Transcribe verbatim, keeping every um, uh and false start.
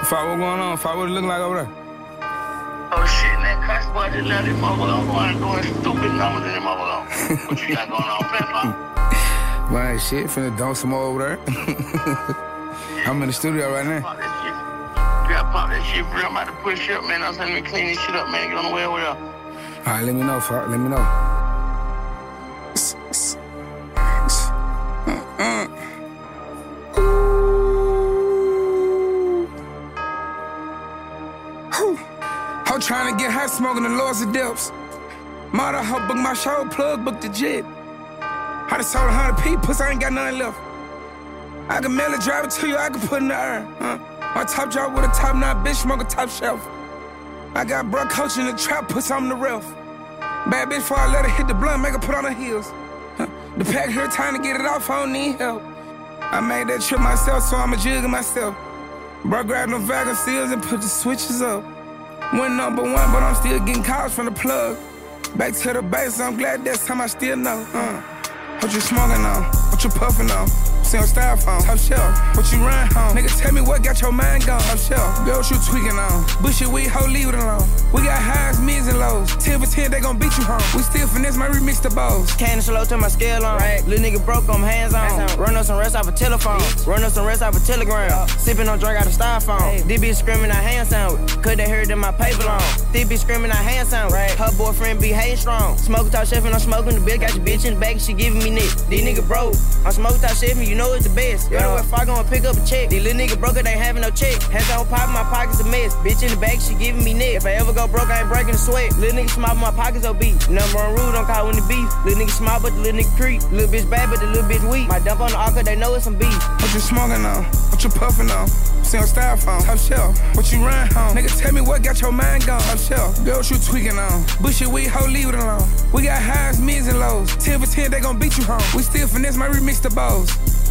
Fuck, what going on? Fuck, what it look like over there? Oh shit, that cuss boy just left this motherfucker. I'm going doing stupid numbers in this motherfucker. What you got going on, Pepper? Man, shit, finna dump some more over there. I'm in the studio right now. Pop that shit. You gotta pop that shit for real. I'm about to push up, man. I'm saying, let me clean this shit up, man. Get on the way over there. Alright, let me know, fuck. Let me know. I'm trying to get hot smoking the lords of depths. Mother, hoe book my show, plug, book the jet. I done sold a hundred people, I ain't got nothing left. I can mail it, drive it to you, I can put in the air. Huh? My top job with a top nine, bitch, smoke a top shelf. I got bro coaching the trap, puts on the ref. Bad bitch, before I let her hit the blunt, make her put on her heels. Huh? The pack here, time to get it off, I don't need help. I made that trip myself, so I'm a jigger myself. Bro grabbed them vacuum seals and put the switches up. Went number one, but I'm still getting calls from the plug. Back to the base, I'm glad that's time I still know. Uh. What you smoking on? What you puffing on? See on styrofoam, top shelf. What you run home? Nigga, tell me what got your mind gone. Top shelf. Girl, what you tweaking on? Bushy weed, hoe, leave it alone. We got highs, mids, and lows. ten for ten, they gon' beat you home. We still finesse my remix the balls. Cannon slow to my scale on. Right. Little nigga broke, I'm hands on. Hands on. Run up some rest off a telephone. Bitch. Run up some rest off a telegram. Uh. Sipping on drink out of styrofoam. Hey. This bitch screaming out hand sandwich. Could they heard in my paper long? This bitch screaming out hand sandwich. Right. Her boyfriend be hating strong. Smoking top chef and I'm smoking the bitch. Got your bitch in the back, she giving me nick. These nigga broke. I'm smoking top chef and you know it's the best. You know if I gon' pick up a check. These little nigga broke, they ain't having no check. Hands on pop, my pockets a mess. Bitch in the back, she giving me neck. If I ever go broke, I ain't breaking the sweat. Little nigga small, my pockets obese. Number one rule, don't call when the beef. Little nigga small, but the little nigga creep. Little bitch bad, but the little bitch weak. My dump on the arca, they know it's some beef. What you smoking on? What you puffing on? See on styrofoam, top shelf. What you run home? Nigga, tell me what got your mind gone. Top shelf. Girl, what you tweaking on? Bushy weed, hoe, leave it alone. We got highs, mids, and lows. ten for ten, they gon' beat you home. We still finesse my remix the balls.